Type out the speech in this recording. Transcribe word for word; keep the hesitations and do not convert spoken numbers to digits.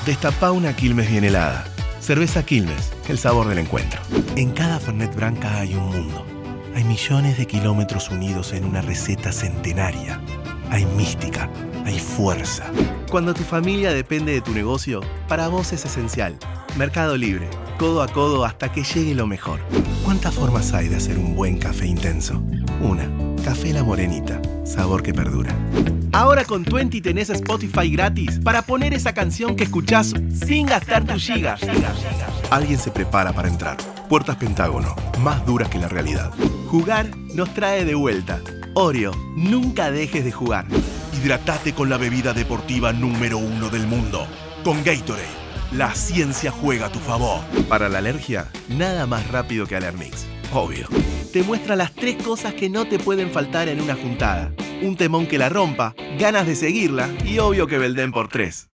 Destapá una Quilmes bien helada. Cerveza Quilmes, el sabor del encuentro. En cada Fernet Branca hay un mundo. Hay millones de kilómetros unidos en una receta centenaria. Hay mística, hay fuerza. Cuando tu familia depende de tu negocio, para vos es esencial. Mercado Libre, codo a codo hasta que llegue lo mejor. ¿Cuántas formas hay de hacer un buen café intenso? Una, Café La Morenita, sabor que perdura. Ahora con Tuenti tenés Spotify gratis para poner esa canción que escuchás sin gastar tus gigas. Alguien se prepara para entrar. Puertas Pentágono, más duras que la realidad. Jugar nos trae de vuelta. Oreo, nunca dejes de jugar. Hidratate con la bebida deportiva número uno del mundo. Con Gatorade, la ciencia juega a tu favor. Para la alergia, nada más rápido que Alermix. Obvio. Te muestra las tres cosas que no te pueden faltar en una juntada. Un temón que la rompa, ganas de seguirla y obvio que Belden por tres.